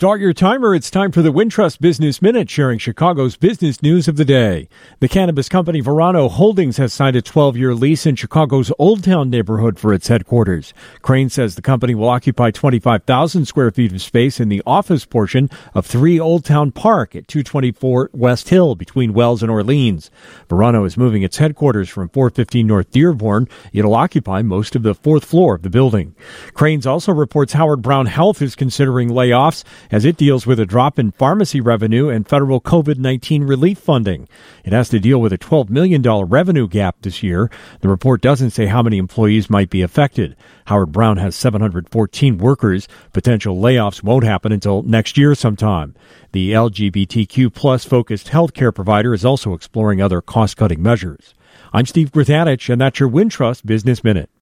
Start your timer. It's time for the Wintrust Business Minute, sharing Chicago's business news of the day. The cannabis company Verano Holdings has signed a 12-year lease in Chicago's Old Town neighborhood for its headquarters. Crane says the company will occupy 25,000 square feet of space in the office portion of 3 Old Town Park at 224 West Hill between Wells and Orleans. Verano is moving its headquarters from 415 North Dearborn. It'll occupy most of the 4th floor of the building. Cranes also reports Howard Brown Health is considering layoffs as it deals with a drop in pharmacy revenue and federal COVID-19 relief funding. It has to deal with a $12 million revenue gap this year. The report doesn't say how many employees might be affected. Howard Brown has 714 workers. Potential layoffs won't happen until next year sometime. The LGBTQ plus focused healthcare provider is also exploring other cost-cutting measures. I'm Steve Grithanich, and that's your Wintrust Business Minute.